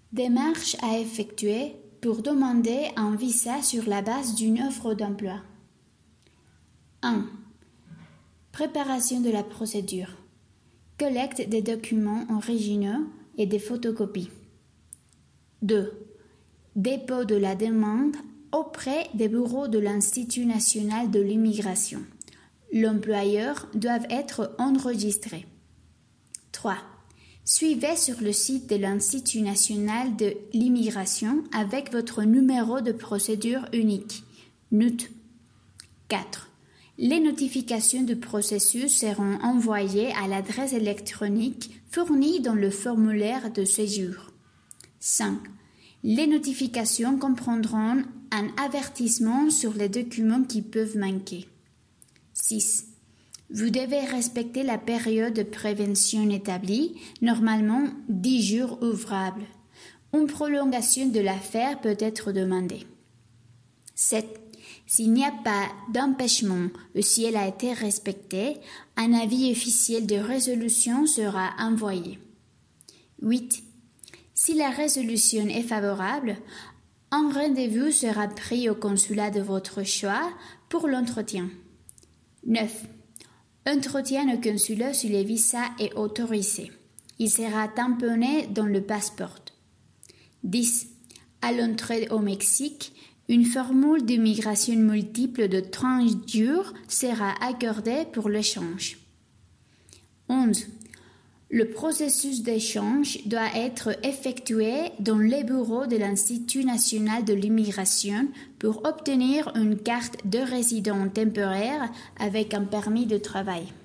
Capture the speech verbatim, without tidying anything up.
Démarche à effectuer pour demander un visa sur la base d'une offre d'emploi. un. Préparation de la procédure. Collecte des documents originaux et des photocopies. deux. Dépôt de la demande auprès des bureaux de l'Institut national de l'immigration. L'employeur doit être enregistré. trois. Suivez sur le site de l'Institut national de l'immigration avec votre numéro de procédure unique, N U T. quatre. Les notifications du processus seront envoyées à l'adresse électronique fournie dans le formulaire de séjour. cinq. Les notifications comprendront un avertissement sur les documents qui peuvent manquer. six. Vous devez respecter la période de prévention établie, normalement dix jours ouvrables. Une prolongation de l'affaire peut être demandée. sept. S'il n'y a pas d'empêchement ou si elle a été respectée, un avis officiel de résolution sera envoyé. huit. Si la résolution est favorable, un rendez-vous sera pris au consulat de votre choix pour l'entretien. neuf. Entretien au consulat sur les visas est autorisé. Il sera tamponné dans le passeport. dix. À l'entrée au Mexique, une formule d'immigration multiple de trente jours sera accordée pour l'échange. onze. Le processus d'échange doit être effectué dans les bureaux de l'Institut national de l'immigration pour obtenir une carte de résident temporaire avec un permis de travail.